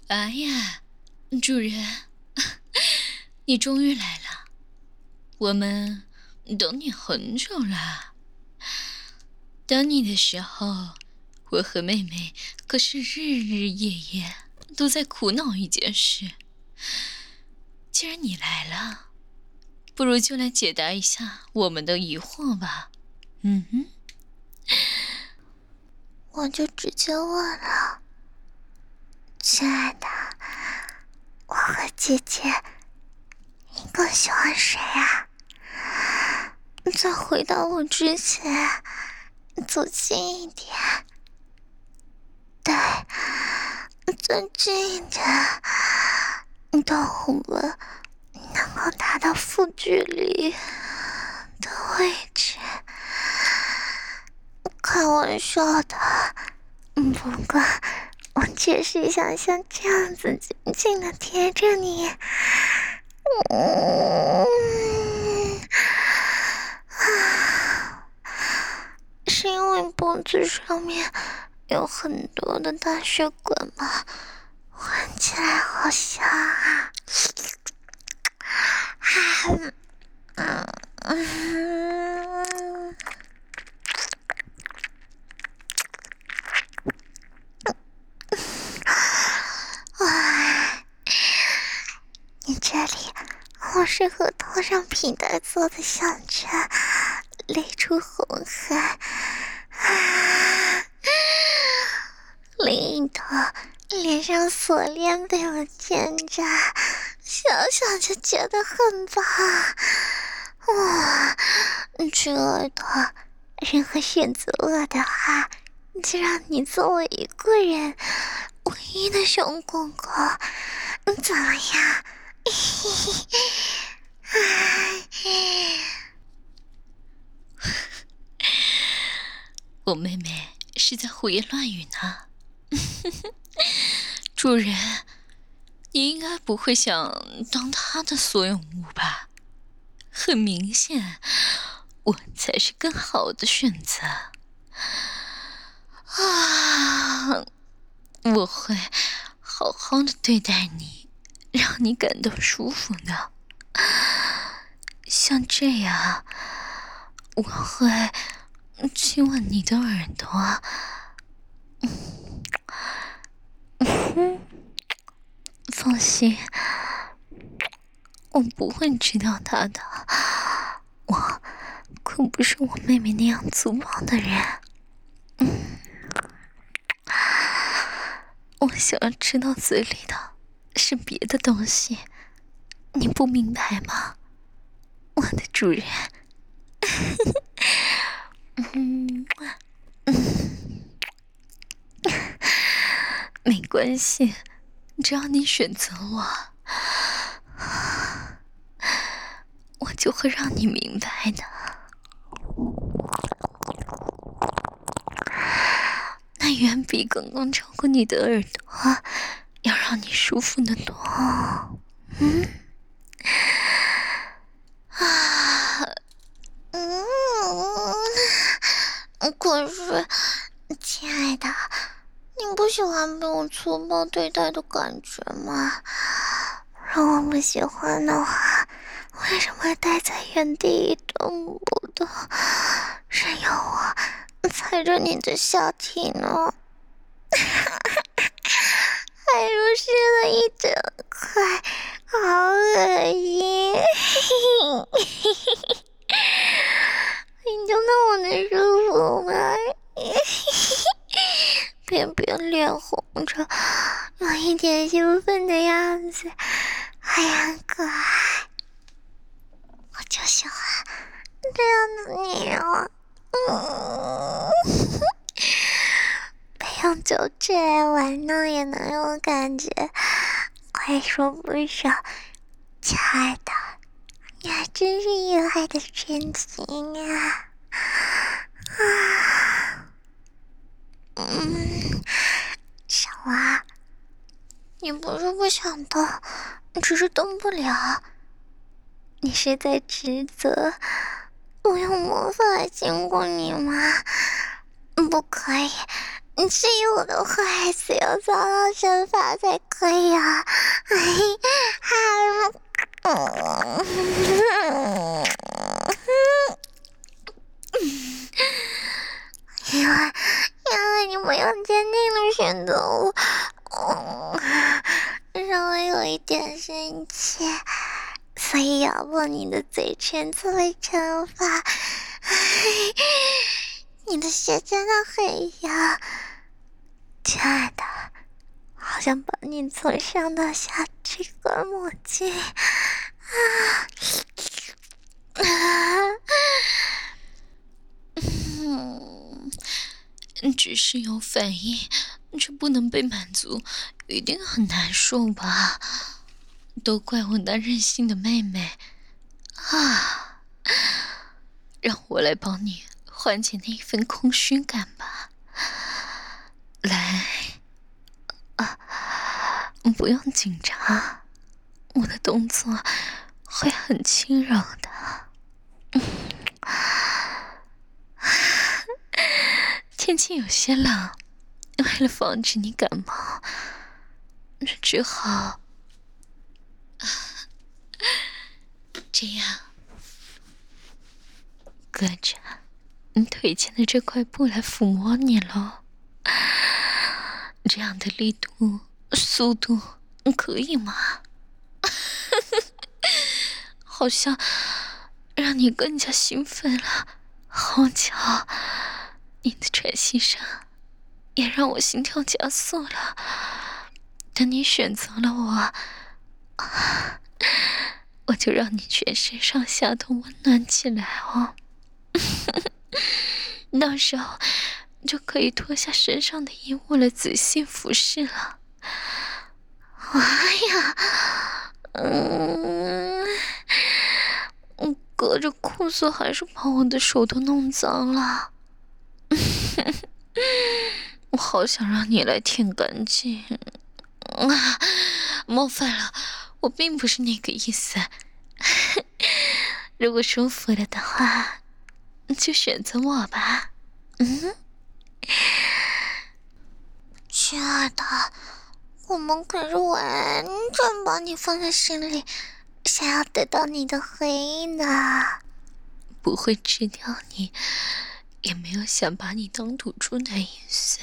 哎呀，主人，你终于来了，我们等你很久了。等你的时候，我和妹妹可是日日夜夜都在苦恼一件事。既然你来了，不如就来解答一下我们的疑惑吧。 我就直接问了，亲爱的，我和姐姐，你更喜欢谁啊？在回答我之前，走近一点，对，再近一点，到我们能够达到负距离的位置。开玩笑的，不过我确实想像这样子紧紧的贴着你。是因为脖子上面有很多的大血管吗？闻起来好香啊！你这里好适合套上皮带做的项圈，勒出红痕。另一头脸上锁链被我牵着，想想就觉得很棒。哇，亲爱的，任何选择我的话，就让你做我一个人唯一的小狗狗，怎么样？ 我妹妹是在胡言乱语呢。主人，你应该不会想当她的所有物吧？很明显，我才是更好的选择。啊，我会好好的对待你，让你感到舒服的。像这样，我会亲吻你的耳朵。放心，我不会知道他的。我可不是我妹妹那样粗暴的人。我想要吃到嘴里的是别的东西，你不明白吗，我的主人？没关系，只要你选择我就会让你明白的。那远比刚刚照顾你的耳朵要让你舒服得多。 可是，亲爱的，你不喜欢被我粗暴对待的感觉吗？如果不喜欢的话，为什么待在原地一动不动，任由我踩着你的下体呢？还如湿了一整块，好恶心！你就那么的舒服吗？别脸红着，有一点兴奋的样子，还很可爱。我就喜欢这样的你哦。不用就这样玩弄也能有感觉，快说不少。亲爱的，你还真是意外的深情啊！小娃，你不是不想动，只是动不了。你是在指责我用魔法来经过你吗？不可以， 至于我的话，还是要遭到惩罚才可以啊！因为你没有坚定的选择我，让我有一点生气，所以咬破你的嘴唇作为惩罚。你的血真的很痒，亲爱的，好想把你从上到下这根抹进。 只是有反应，却不能被满足，一定很难受吧？都怪我那任性的妹妹啊！让我来帮你缓解那一份空虚感吧。来，不用紧张，我的动作会很轻柔的。天气有些冷，为了防止你感冒，只好这样隔着你腿间的这块布来抚摸你咯。这样的力度、速度可以吗？好像让你更加兴奋了。好巧，你的喘息声也让我心跳加速了。等你选择了我，我就让你全身上下都温暖起来哦。到时候就可以脱下身上的衣物了，仔细服侍了。哎呀，隔着裤子还是把我的手都弄脏了。我好想让你来舔干净。冒犯了，我并不是那个意思。如果舒服了的话，就选择我吧。 亲爱的，我们可是完全把你放在心里，想要得到你的回应的。 不会吃掉你，也没有想把你当赌注的意思。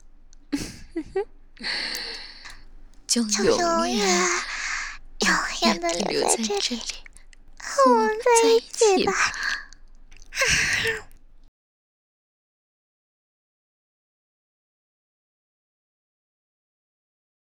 就永远的留在这里， 和我们在一起吧。